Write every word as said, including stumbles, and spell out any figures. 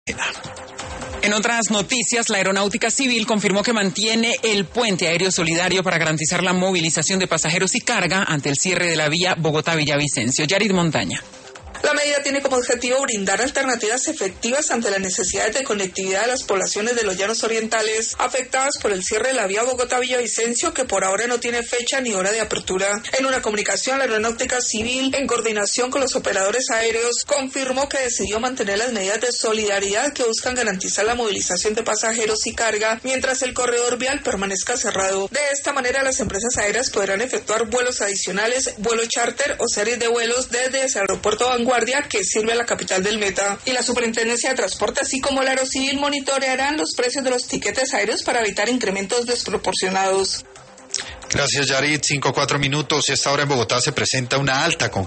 En otras noticias, la Aeronáutica Civil confirmó que mantiene el puente aéreo solidario para garantizar la movilización de pasajeros y carga ante el cierre de la vía Bogotá-Villavicencio. Yarid Montaña. La medida tiene como objetivo brindar alternativas efectivas ante las necesidades de conectividad de las poblaciones de los llanos orientales afectadas por el cierre de la vía Bogotá-Villavicencio, que por ahora no tiene fecha ni hora de apertura. En una comunicación, la Aeronáutica Civil, en coordinación con los operadores aéreos, confirmó que decidió mantener las medidas de solidaridad que buscan garantizar la movilización de pasajeros y carga mientras el corredor vial permanezca cerrado. De esta manera, las empresas aéreas podrán efectuar vuelos adicionales, vuelo charter o series de vuelos desde ese aeropuerto Vanguardia que sirve a la capital del Meta. Y la Superintendencia de Transporte, así como la Aerocivil, monitorearán los precios de los tiquetes aéreos para evitar incrementos desproporcionados. Gracias, Yarit. Cinco, cuatro minutos. Esta hora en Bogotá se presenta una alta congestión